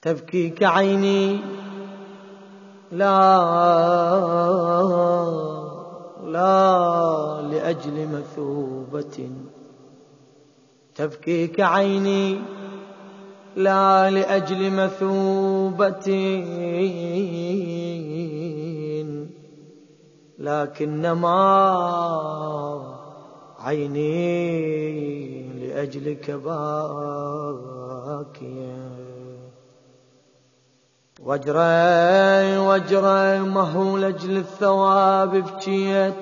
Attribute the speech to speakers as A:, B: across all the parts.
A: تبكيك عيني لا لأجل مثوبة، تبكيك عيني لا لأجل مثوبة، لكنما عيني لأجلك باكية. وجري ما هو لأجل الثواب بكيت،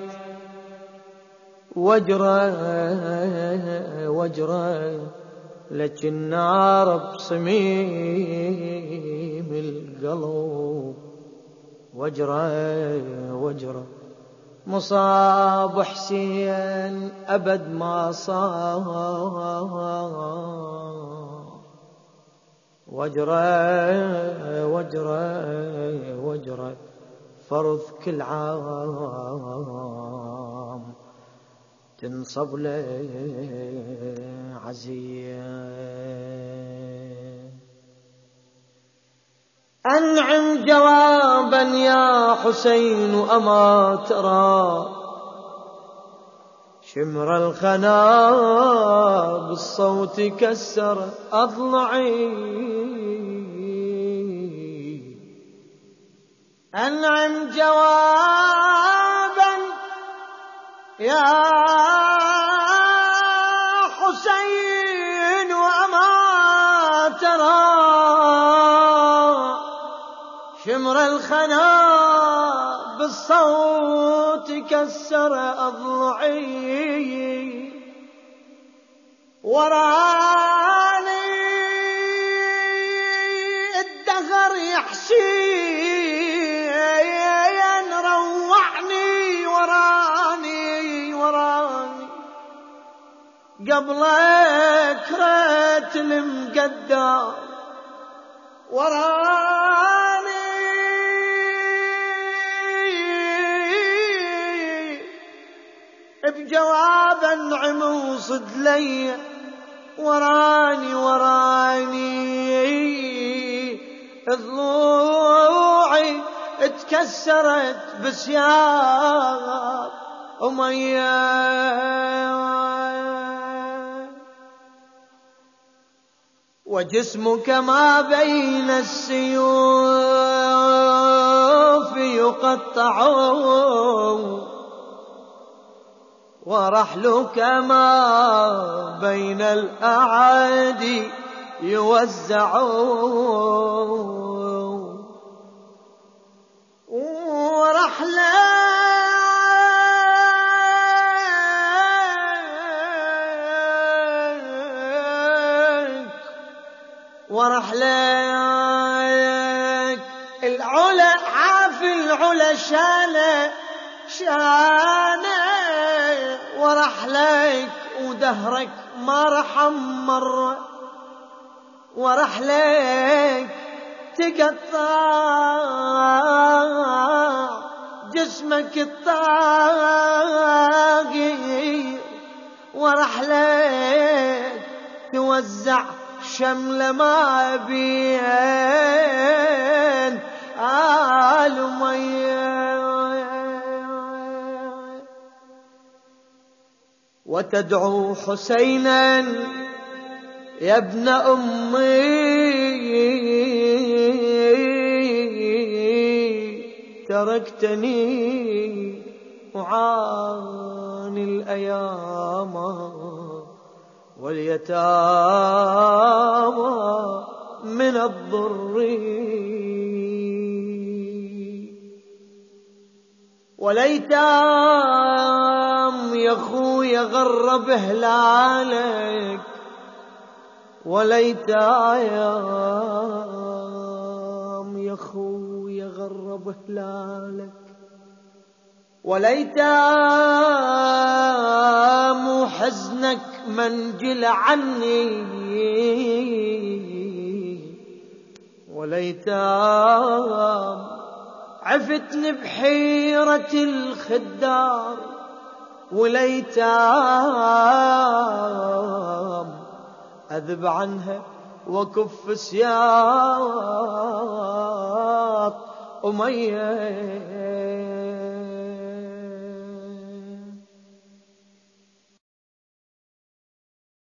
A: وجري لك النار بصميم القلب، وجري مصاب حسين أبد ما صار، وجري فرض كل عام تنصب له عزية. أنعم جوابا يا حسين أما ترى شمر الخنا بالصوت كسر أضلعي. أنعم جوابا يا حسين أما ترى شمر الخنا بالصوت كسر أضلعي. وراني الدهر يحشين روعني، وراني قبلك ريت المقدر، وراني بجواب انعم وصد لي، وراني ضلوعي اتكسرت بسياق أمية. وجسمك ما بين السيوف يقطع، ورحلك ما بين الأعادي يوزع، ورحلك العلا عافي العلا شانه، ورحلك ودهرك ما رحم مرة، ورحلك تقطع جسمك الطاقي، ورحلك توزع شمل ما بين آل أمية. وتدعو حسينا يا ابن أمي تركتني أعاني الأيام واليتامى من الضر، وليتام يا خويا غرب هلالك، وليتام يا خويا غرب هلالك، وليتام حزنك منجل عني، وليتام عفتني بحيرة الخدار، وليتام أذب عنها وكف سياط أمية.